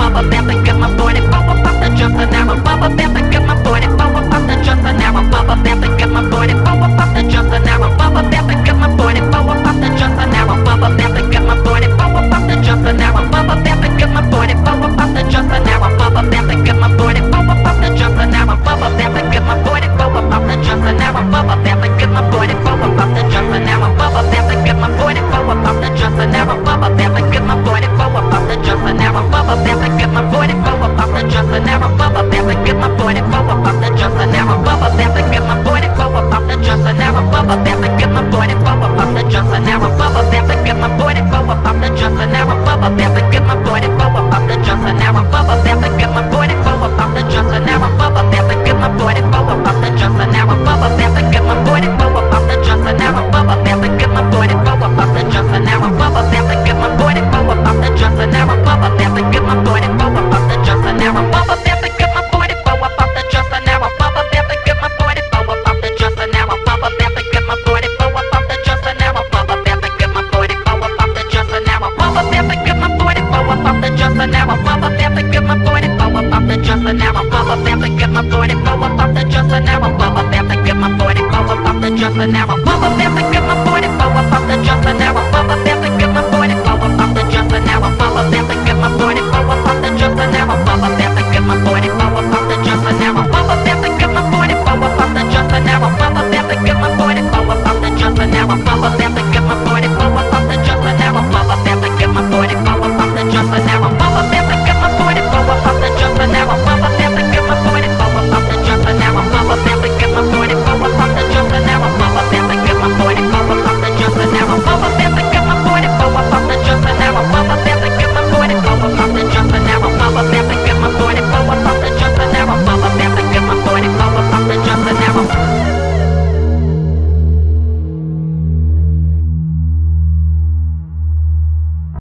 bubble bath and get my body bubble pop the jump and now a bubble bath and get my body bubble pop the jump and now a bubble bath and get my body bubble pop the jump and now a bubble bath and get my body bubble pop the jump and now a bubble bath and get my body bubble pop the jump and now a bubble bath and get my body bubble pop the jump and now a bubble bath and get my body bubble pop the jump and now a bubble bath and get my body bubble pop the jump and now a bubble bath and get my body bubble pop the jump and now a bubble bath and get my body bubble pop the jump and now a bubble bath and get my body bubble pop the jump and now a bubble bath and get my body bubble pop the jump and now a bubble bath and get my body bubble pop the jump and now a bubble bath and get my body bubble pop the jump and now a bubble bath and get my body bubble pop the jump and now a bubble bath and get my body bubble pop the jump and now a bubble bath and get my body bubble pop the jump and now a bubble bath and get my body bubble pop the jump and